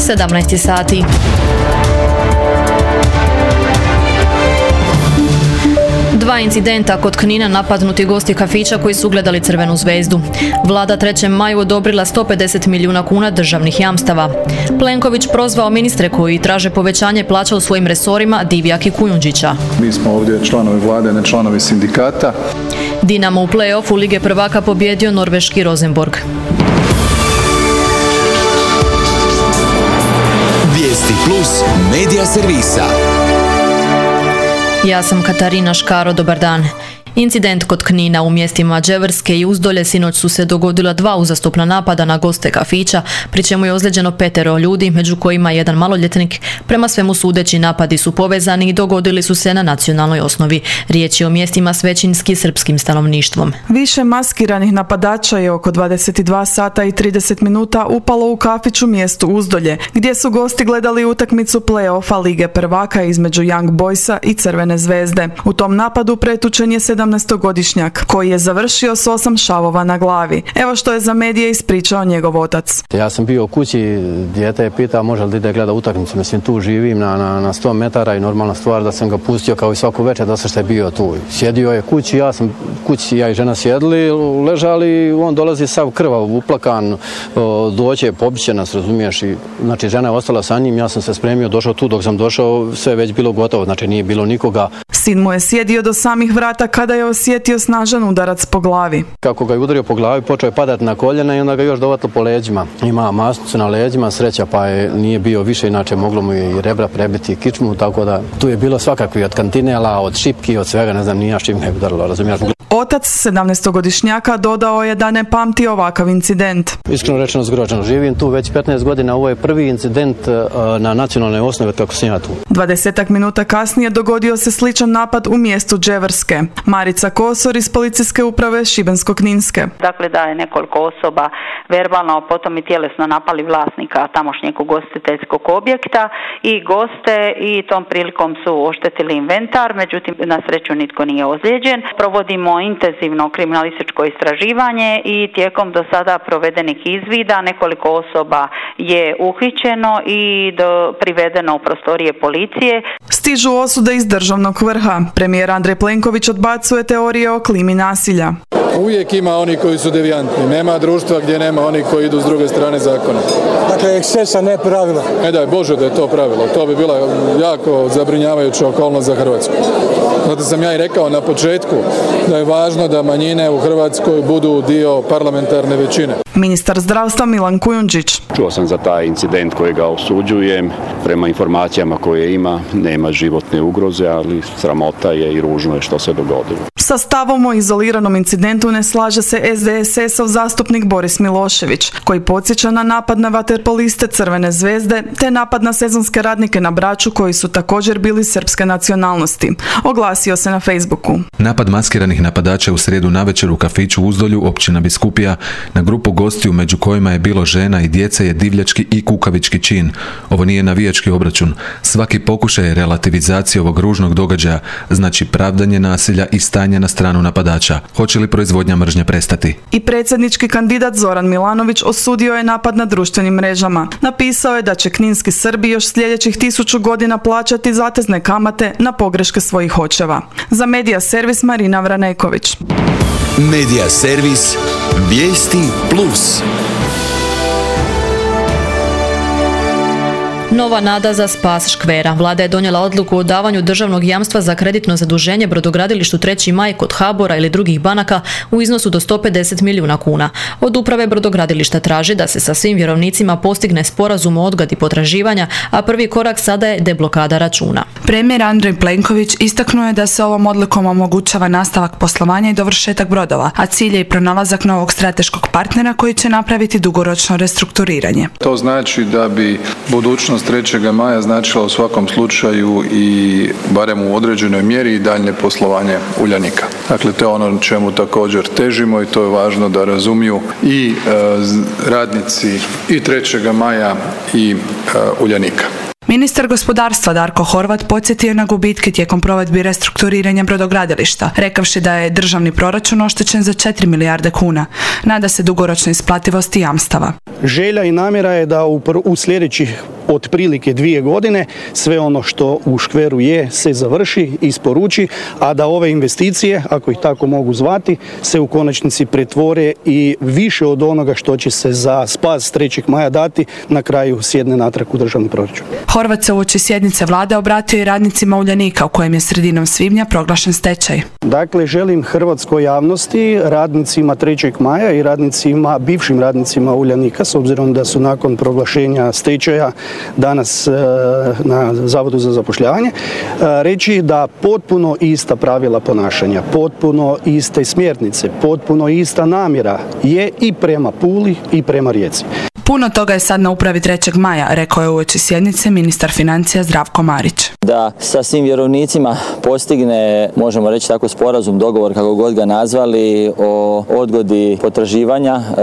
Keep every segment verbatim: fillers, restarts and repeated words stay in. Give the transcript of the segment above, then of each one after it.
sedamnaest sati. Dva incidenta kod Knina, napadnuti gosti kafića koji su gledali Crvenu zvezdu. Vlada trećem maju odobrila sto pedeset milijuna kuna državnih jamstava. Plenković prozvao ministre koji traže povećanje plaća u svojim resorima, Divjak i Kujundžića. Mi smo ovdje članovi vlade, ne članovi sindikata. Dinamo u play-offu Lige prvaka pobjedio norveški Rosenborg. Vijesti plus medija servisa. Ja sam Katarina Škaro, dobar dan. Incident kod Knina u mjestima Đevrske i Uzdolje sinoć su se dogodila dva uzastopna napada na goste kafića, pri čemu je ozlijeđeno petero ljudi, među kojima jedan maloljetnik. Prema svemu sudeći, napadi su povezani i dogodili su se na nacionalnoj osnovi. Riječ je o mjestima s većinski srpskim stanovništvom. Više maskiranih napadača je oko dvadeset dva sata i trideset minuta upalo u kafić u mjestu Uzdolje, gdje su gosti gledali utakmicu play-offa Lige prvaka između Young Boysa i Crvene zvezde. U tom napadu pretučen je sedamnaestogodišnjak koji je završio s osam šavova na glavi. Evo što je za medije ispričao njegov otac. Ja sam bio u kući, dijete je pitao može li da ide gleda utakmicu, mislim tu živim na, na, na sto metara i normalna stvar da sam ga pustio kao i svaku večer da sam što je bio tu. Sjedio je kući, ja sam kući, ja i žena sjedili, ležali, on dolazi sav krvav, uplakan, doće, pobiće nas, razumiješ, i znači žena je ostala sa njim, ja sam se spremio, došao tu, dok sam došao sve je već bilo gotovo, znači nije bilo nikoga. Sin mu je sjedio do samih vrata kada je osjetio snažan udarac po glavi. Kako ga je udario po glavi, počeo je padati na koljena i onda ga još dovatilo po leđima. Ima masnicu na leđima, sreća pa je nije bio više, inače moglo mu je i rebra prebiti i kičmu, tako da tu je bilo svakakvi od kantinela, od šipki, od svega, ne znam ni ja s čim ga je udarilo, razumiješ? Otac sedamnaestogodišnjaka dodao je da ne pamti ovakav incident. Iskreno rečeno zgrožen. Živim tu već petnaest godina, ovo je prvi incident na nacionalnoj osnovi kako sam ja tu. Dvadesetak minuta kasnije dogodio se sličan napad u mjestu Đevrske. Marica Kosor iz policijske uprave Šibensko-kninske. Dakle, da je nekoliko osoba verbalno, potom i tjelesno napali vlasnika tamošnjeg ugostiteljskog objekta i goste i tom prilikom su oštetili inventar, međutim na sreću nitko nije ozlijeđen. Provodimo intenzivno kriminalističko istraživanje i tijekom do sada provedenih izvida nekoliko osoba je uhićeno i do, privedeno u prostorije policije. Stižu osude iz državnog vrha. Premijer Andrej Plenković odbacuje teorije o klimi nasilja. Uvijek ima oni koji su devijantni. Nema društva gdje nema oni koji idu s druge strane zakona. Dakle, ekscesa ne pravila. Ne daj Bože da je to pravilo. To bi bila jako zabrinjavajuća okolnost za Hrvatsku. Zato sam ja i rekao na početku da je važno da manjine u Hrvatskoj budu dio parlamentarne većine. Ministar zdravstva Milan Kujundžić. Čuo sam za taj incident koji ga osuđujem. Prema informacijama koje ima, nema životne ugroze, ali sramota je i ružno je što se dogodilo. Sa stavom o izoliranom incidentu ne slaže se S D S S-ov zastupnik Boris Milošević, koji podsjeća na napad na vaterpoliste Crvene zvezde te napad na sezonske radnike na Braču koji su također bili srpske nacionalnosti. Oglasio se na Facebooku. Napad maskiranih napadača u srijedu navečer u kafiću u Uzdolju, općina Biskupija, na grupu gostiju među kojima je bilo žena i djece je divljački i kukavički čin. Ovo nije navijački obračun. Svaki pokušaj relativizacije ovog ružnog događaja znači pravdanje nasilja i stanje na stranu napadača. Hoće li proizvodnja mržnje prestati? I predsjednički kandidat Zoran Milanović osudio je napad na društvenim mrežama. Napisao je da će kninski Srbi još sljedećih tisuću godina plaćati zatezne kamate na pogreške svojih očeva. Za Medija servis Marina Vraneković. Medija servis Vijesti plus. Nova nada za spas škvera. Vlada je donijela odluku o davanju državnog jamstva za kreditno zaduženje brodogradilištu treći maj kod HBOR-a ili drugih banaka u iznosu do sto pedeset milijuna kuna. Od uprave brodogradilišta traži da se sa svim vjerovnicima postigne sporazum o odgodi potraživanja, a prvi korak sada je deblokada računa. Premijer Andrej Plenković istaknuo je da se ovom odlukom omogućava nastavak poslovanja i dovršetak brodova, a cilj je i pronalazak novog strateškog partnera koji će napraviti dugoročno restrukturiranje. To znači da bi budućnost trećeg maja značila u svakom slučaju i barem u određenoj mjeri i daljnje poslovanje Uljanika. Dakle, to je ono čemu također težimo i to je važno da razumiju i e, radnici i trećeg maja i e, Uljanika. Ministar gospodarstva Darko Horvat podsjetio je na gubitke tijekom provedbi restrukturiranja brodogradilišta, rekavši da je državni proračun oštećen za četiri milijarde kuna. Nada se dugoročnoj isplativosti jamstava. Želja i namjera je da u, u sljedećih otprilike dvije godine sve ono što u škveru je se završi, isporuči, a da ove investicije, ako ih tako mogu zvati, se u konačnici pretvore i više od onoga što će se za spas trećeg maja dati, na kraju sjedne natrag u državni proračun. Horvat se uoči sjednice vlade obratio i radnicima Uljanika, u kojem je sredinom svibnja proglašen stečaj. Dakle, želim hrvatskoj javnosti, radnicima trećeg maja i radnicima, bivšim radnicima Uljanika, s obzirom da su nakon proglašenja stečaja danas e, na Zavodu za zapošljavanje, e, reći da potpuno ista pravila ponašanja, potpuno iste smjernice, potpuno ista namjera je i prema Puli i prema Rijeci. Puno toga je sad na upravi trećeg maja, rekao je uoči sjednice ministar financija Zdravko Marić. Da sa svim vjerovnicima postigne, možemo reći tako, sporazum, dogovor, kako god ga nazvali, o odgodi potraživanja. E,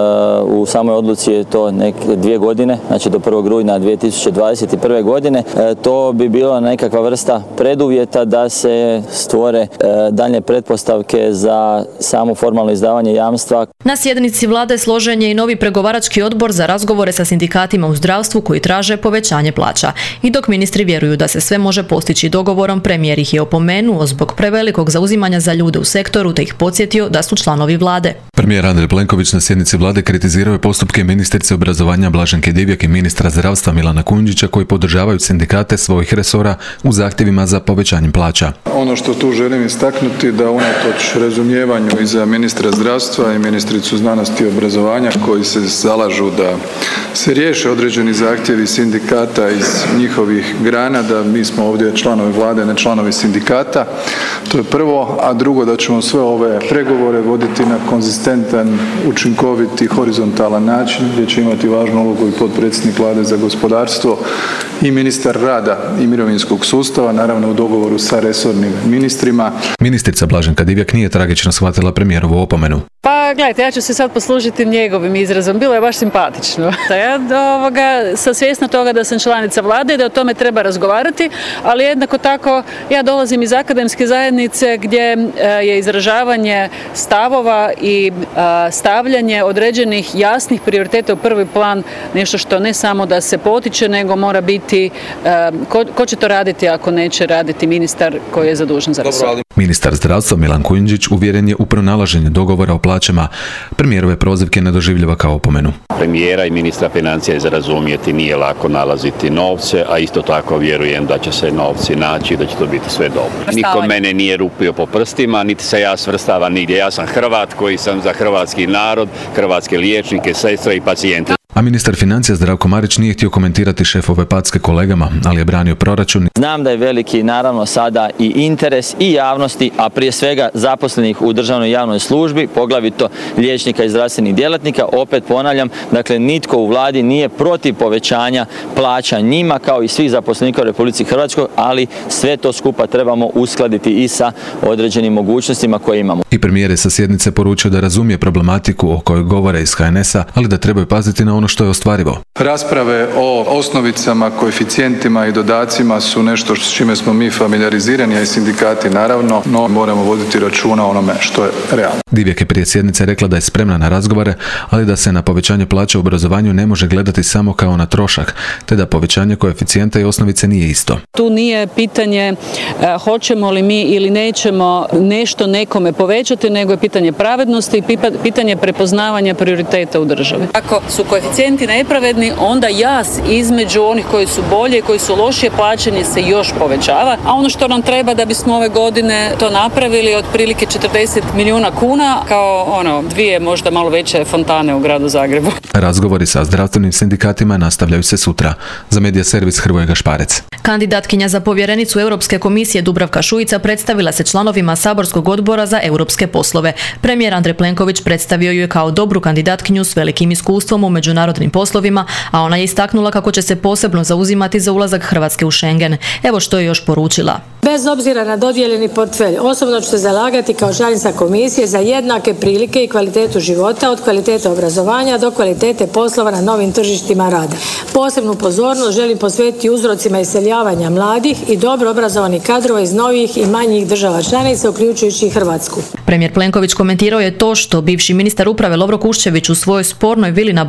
u samoj odluci je to neke dvije godine, znači do prvog rujna dvije tisuće dvadeset prve. godine. E, to bi bila nekakva vrsta preduvjeta da se stvore e, daljnje pretpostavke za samo formalno izdavanje jamstva. Na sjednici vlade složen je i novi pregovarački odbor za razgovore sa sindikatima u zdravstvu koji traže povećanje plaća. I dok ministri vjeruju da se sve može postići dogovorom, premijer ih je opomenuo zbog prevelikog zauzimanja za ljude u sektoru te ih podsjetio da su članovi vlade. Premijer Andrej Plenković na sjednici vlade kritizirao je postupke ministrice obrazovanja Blaženke Divjak i ministra zdravstva Milana Kujundžića koji podržavaju sindikate svojih resora u zahtjevima za povećanjem plaća. Ono što tu želim istaknuti da unatoč razumijevanju i za ministra zdravstva i ministricu znanosti i obrazovanja koji se zalažu da se riješe određeni zahtjevi sindikata iz njihovih grana, da mi smo ovdje članovi vlade, ne članovi sindikata. To je prvo, a drugo da ćemo sve ove pregovore voditi na konzistentan, učinkovit i horizontalan način gdje će imati važnu ulogu i potpredsjednik vlade za gospodarstvo i ministar rada i mirovinskog sustava, naravno u dogovoru sa resornim ministrima. Ministrica Blaženka Divjak nije tragično shvatila premijerovu opomenu. Pa gledajte, ja ću se sad poslužiti njegovim izrazom. Bilo je baš simpatično. Ja ovoga, sam svjesna toga da sam članica vlade i da o tome treba razgovarati, ali jednako tako ja dolazim iz akademske zajednice gdje je izražavanje stavova i stavljanje određenih jasnih prioriteta u prvi plan nešto što ne samo da se potiče, nego mora biti, ko, ko će to raditi ako neće raditi ministar koji je zadužen za resor. Ministar zdravstva Milan Kujundžić uvjeren je u pronalaženje dogovora o plaćama. Premijerove prozivke ne doživljava kao opomenu. Premijera i ministra financija je za razumjeti, nije lako nalaziti novce, a isto tako vjerujem da će se novci naći i da će to biti sve dobro. Niko mene nije rupio po prstima, niti se ja svrstavam nigdje. Ja sam Hrvat koji sam za hrvatski narod, hrvatske liječnike, sestre i pacijente. A ministar financija Zdravko Marić nije htio komentirati šefove packe kolegama, ali je branio proračun. Znam da je veliki, naravno, sada i interes i javnosti, a prije svega zaposlenih u državnoj javnoj službi, poglavito liječnika i zdravstvenih djelatnika. Opet ponavljam, dakle, nitko u vladi nije protiv povećanja plaća njima kao i svih zaposlenika u Republici Hrvatskoj, ali sve to skupa trebamo uskladiti i sa određenim mogućnostima koje imamo. I premijer je sa sjednice poručio da razumije problematiku o kojoj govore iz ha en es a, ali da trebaju paziti na ono što je ostvarivo. Rasprave o osnovicama, koeficijentima i dodacima su nešto s čime smo mi familijarizirani, a i sindikati naravno, no moramo voditi računa o onome što je realno. Divjak je prije sjednice rekla da je spremna na razgovore, ali da se na povećanje plaća u obrazovanju ne može gledati samo kao na trošak, te da povećanje koeficijenta i osnovice nije isto. Tu nije pitanje uh, hoćemo li mi ili nećemo nešto nekome povećati, nego je pitanje pravednosti i pitanje prepoznavanja prioriteta u državi. Ako su koeficijenti nepravedni, onda jaz između onih koji su bolje i koji su lošije plaćeni se još povećava, a ono što nam treba da bismo ove godine to napravili otprilike četrdeset milijuna kuna kao ono dvije možda malo veće fontane u gradu Zagrebu. Razgovori sa zdravstvenim sindikatima nastavljaju se sutra. Za Medija servis Hrvoje Gašparec. Kandidatkinja za povjerenicu Europske komisije Dubravka Šuica predstavila se članovima saborskog odbora za europske poslove. Premijer Andrej Plenković predstavio ju je kao dobru kandidatkinju s velikim iskustvom u međunarodnim poslovima, a ona je istaknula kako će se posebno zauzimati za ulazak Hrvatske u Schengen. Evo što je još poručila. Bez obzira na dodijeljeni portfelj, osobno ću se zalagati kao članica komisije za jednake prilike i kvalitetu života, od kvalitete obrazovanja do kvalitete poslova na novim tržištima rada. Posebnu pozornost želim posvetiti uzrocima iseljavanja mladih i dobro obrazovanih kadrova iz novih i manjih država članica, uključujući i Hrvatsku. Premijer Plenković komentirao je to što bivši ministar uprave Lovro Kuščević u svojoj spornoj vili na Braču na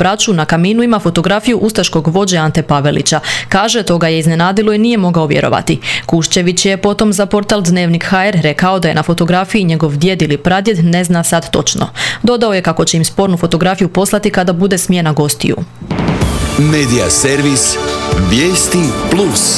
na kaminu ima fotografiju ustaškog vođe Ante Pavelića. Kaže, to ga je iznenadilo i nije mogao vjerovati. Kuščević je potom za portal Dnevnik ha er rekao da je na fotografiji njegov djed ili pradjed, ne zna sad točno. Dodao je kako će im spornu fotografiju poslati kada bude smjena gostiju. Medija servis Vijesti plus.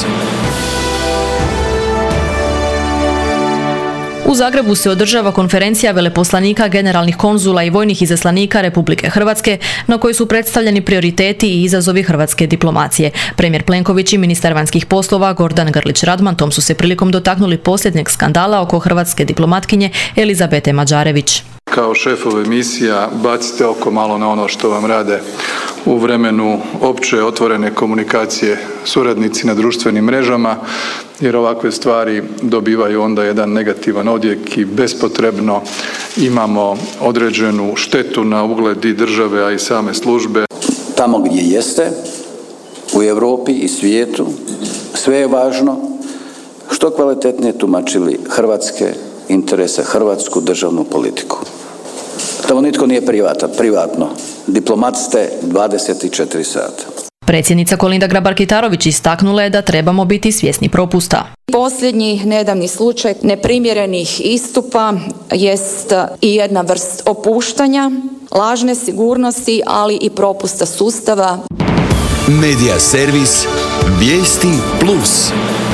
U Zagrebu se održava konferencija veleposlanika, generalnih konzula i vojnih izaslanika Republike Hrvatske na kojoj su predstavljeni prioriteti i izazovi hrvatske diplomacije. Premijer Plenković i ministar vanjskih poslova Gordan Grlić Radman tom su se prilikom dotaknuli posljednjeg skandala oko hrvatske diplomatkinje Elizabete Mađarević. Kao šefove misija bacite oko malo na ono što vam rade u vremenu opće otvorene komunikacije suradnici na društvenim mrežama, jer ovakve stvari dobivaju onda jedan negativan odjek i bespotrebno imamo određenu štetu na ugled i države, a i same službe. Tamo gdje jeste, u Europi i svijetu, sve je važno što kvalitetnije tumačili hrvatske interese, hrvatsku državnu politiku. Tamo nitko nije privatan, privatno. Diplomat ste dvadeset četiri sata. Predsjednica Kolinda Grabar-Kitarović istaknula je da trebamo biti svjesni propusta. Posljednji nedavni slučaj neprimjerenih istupa jest i jedna vrst opuštanja, lažne sigurnosti, ali i propusta sustava. Medija servis Vijesti plus.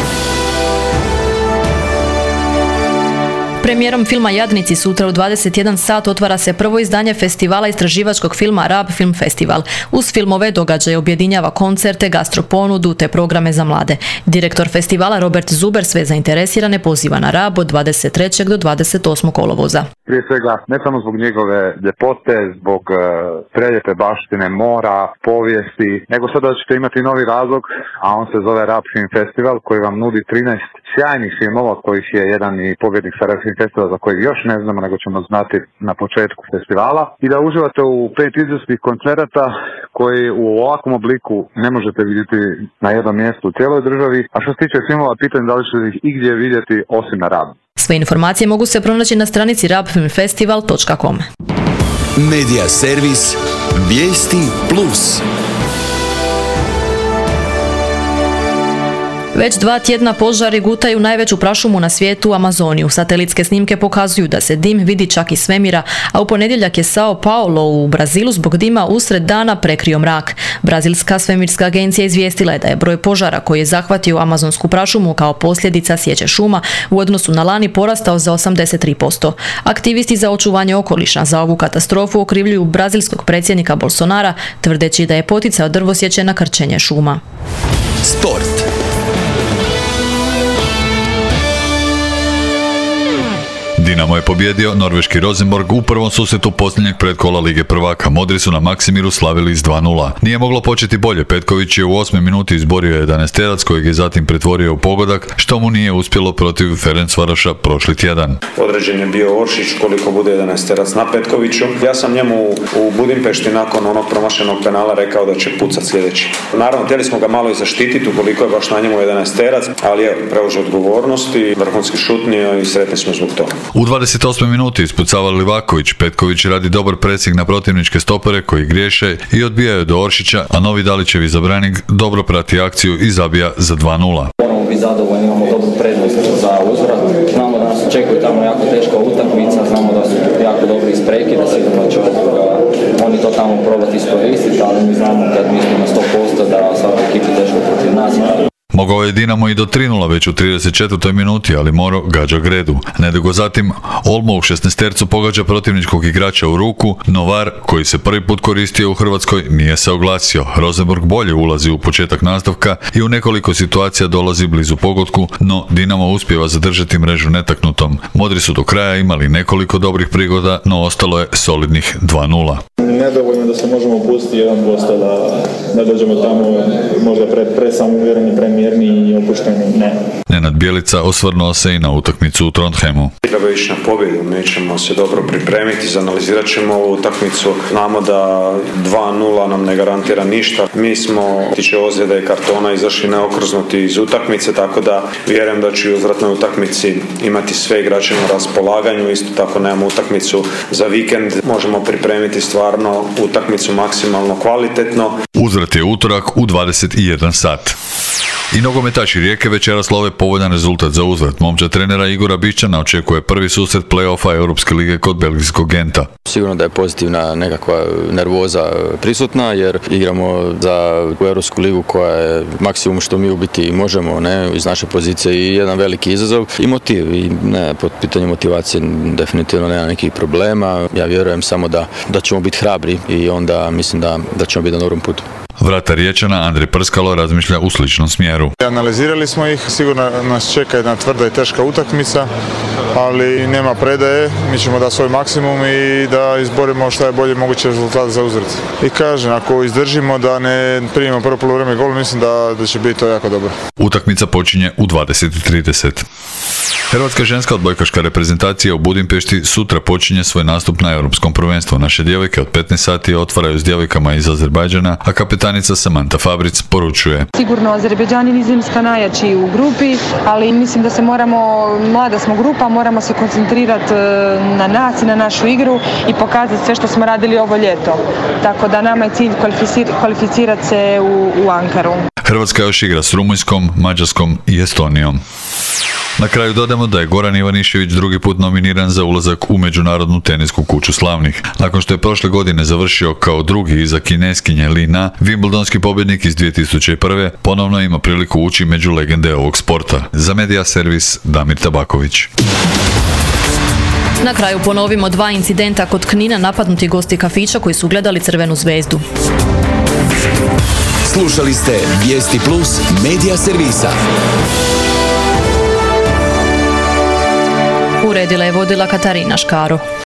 Premijerom filma Jadnici sutra u dvadeset jedan sat otvara se prvo izdanje festivala istraživačkog filma Rab Film Festival. Uz filmove događaj objedinjava koncerte, gastroponudu te programe za mlade. Direktor festivala Robert Zuber sve zainteresirane poziva na Rab od dvadeset trećeg do dvadeset osmog kolovoza. Prije svega, ne samo zbog njegove ljepote, zbog uh, preljepe baštine mora, povijesti, nego sada ćete imati novi razlog, a on se zove Rab Film Festival, koji vam nudi trinaest sjajnih filmova, kojih je jedan i pobjednik sa Rab Film Festivala za kojeg još ne znamo, nego ćemo znati na početku festivala. I da uživate u pet izvrsnih koncerata koji u ovakvom obliku ne možete vidjeti na jednom mjestu u cijeloj državi. A što se tiče filmova, pitanje da li ćete ih igdje vidjeti osim na Rabu. Sve informacije mogu se pronaći na stranici rab film festival točka com. Medija servis Vijesti plus. Već dva tjedna požari gutaju najveću prašumu na svijetu, Amazoniju. Satelitske snimke pokazuju da se dim vidi čak iz svemira, a u ponedjeljak je Sao Paulo u Brazilu zbog dima usred dana prekrio mrak. Brazilska svemirska agencija izvijestila je da je broj požara koji je zahvatio amazonsku prašumu kao posljedica sječe šuma u odnosu na lani porastao za osamdeset tri posto. Aktivisti za očuvanje okoliša za ovu katastrofu okrivljuju brazilskog predsjednika Bolsonara, tvrdeći da je poticao drvosječe na krčenje šuma. Sport. Dinamo je pobjedio norveški Rosenborg u prvom susretu posljednjeg predkola Lige prvaka. Modri su na Maksimiru slavili s dva nula. Nije moglo početi bolje. Petković je u osmoj minuti izborio jedanaesterac kojeg je zatim pretvorio u pogodak, što mu nije uspjelo protiv Ferencvaroša prošli tjedan. Određen je bio Oršić koliko bude jedanaesterac na Petkoviću. Ja sam njemu u Budimpešti nakon onog promašenog penala rekao da će pucat sljedeći. Naravno, htjeli smo ga malo i zaštititi ukoliko je baš na njemu jedanaesterac, ali je preuzeo odgovornost i vrhunski šutnio i sretni smo zbog toga. U dvadeset osmoj minuti ispucava Livaković. Petković radi dobar presjek na protivničke stopere koji griješe i odbijaju do Oršića, a novi Dalićev izabranik dobro prati akciju i zabija za dva nula. Moramo biti zadovoljni, imamo dobru prednost za uzvrat. Znamo da nas očekuje tamo jako teška utakmica, znamo da su jako dobri iz prekida, sigurno će oni to tamo probati iskoristiti, ali mi znamo kad mislimo na sto posto da svaka ekipa teško protiv nas. Mogao je Dinamo i do tri nula već u trideset četvrtoj minuti, ali Moro gađa gredu. Nedugo zatim, Olmo u šesnaestercu pogađa protivničkog igrača u ruku, no V A R, koji se prvi put koristio u Hrvatskoj, nije se oglasio. Rosenborg bolje ulazi u početak nastavka i u nekoliko situacija dolazi blizu pogodku, no Dinamo uspijeva zadržati mrežu netaknutom. Modri su do kraja imali nekoliko dobrih prigoda, no ostalo je solidnih dva nula. Nedovoljno da se možemo pustiti jedan posto, da ne dođemo tamo možda pred, pred samouvjereni premijer šermi i opušteni, ne. Nenad Bjelica osvrnuo se i na utakmicu u Trondheimu. Treba ići na pobjedu, mi ćemo se dobro pripremiti, izanalizirat ćemo ovu utakmicu. Znamo da dva nula nam ne garantira ništa. Mi smo, tiče ozljeda i kartona, izašli neokrznuti iz utakmice, tako da vjerujem da će u uzvratnoj utakmici imati sve igrače na raspolaganju. Isto tako nemamo utakmicu za vikend. Možemo pripremiti stvarno utakmicu maksimalno kvalitetno. Uzvrat je utorak u dvadeset jedan sat. I nogometaši Rijeke večeras love povoljan rezultat za uzvrat. Momčad trenera Igora Bišćana očekuje prvi susret play-offa Europske lige kod belgijskog Genta. Sigurno da je pozitivna nekakva nervoza prisutna jer igramo za Europsku ligu koja je maksimum što mi u biti možemo, ne, iz naše pozicije i jedan veliki izazov i motiv. I ne, pod pitanjem motivacije definitivno nema nekih problema. Ja vjerujem samo da, da ćemo biti hrabri i onda mislim da, da ćemo biti na dobrom putu. Vratar Riječana Andrej Prskalo razmišlja u sličnom smjeru. Analizirali smo ih, sigurno nas čeka jedna tvrda i teška utakmica, ali nema predaje, mi ćemo da svoj maksimum i da izborimo što je bolje moguće rezultat za uzvrat. I kažem, ako izdržimo da ne primimo prvo poluvreme gol, mislim da, da će biti to jako dobro. Utakmica počinje u dvadeset trideset. Hrvatska ženska odbojkaška reprezentacija u Budimpešti sutra počinje svoj nastup na Europskom prvenstvu. Naše djevojke od petnaest sati otvaraju s djevojkama iz Azerbajdžana, a kapetanica Samanta Fabric poručuje. Sigurno Azerbajdžan i Nizozemska najjači u grupi, ali mislim da se moramo, mlada smo grupa, moramo se koncentrirati na nas i na našu igru i pokazati sve što smo radili ovo ljeto. Tako da nama je cilj kvalificirati se u, u Ankaru. Hrvatska još igra s Rumunjskom, Mađarskom i Estonijom. Na kraju dodamo da je Goran Ivanišević drugi put nominiran za ulazak u Međunarodnu tenisku kuću slavnih. Nakon što je prošle godine završio kao drugi iza Kineskinje Li Na, Wimbledonski pobjednik iz dvije tisuće prve. ponovno ima priliku ući među legende ovog sporta. Za Media Servis Damir Tabaković. Na kraju ponovimo dva incidenta kod Knina napadnuti gosti kafića koji su gledali Crvenu zvezdu. Slušali ste Vijesti Plus Media Servisa. Uredila je vodila Katarina Škaro.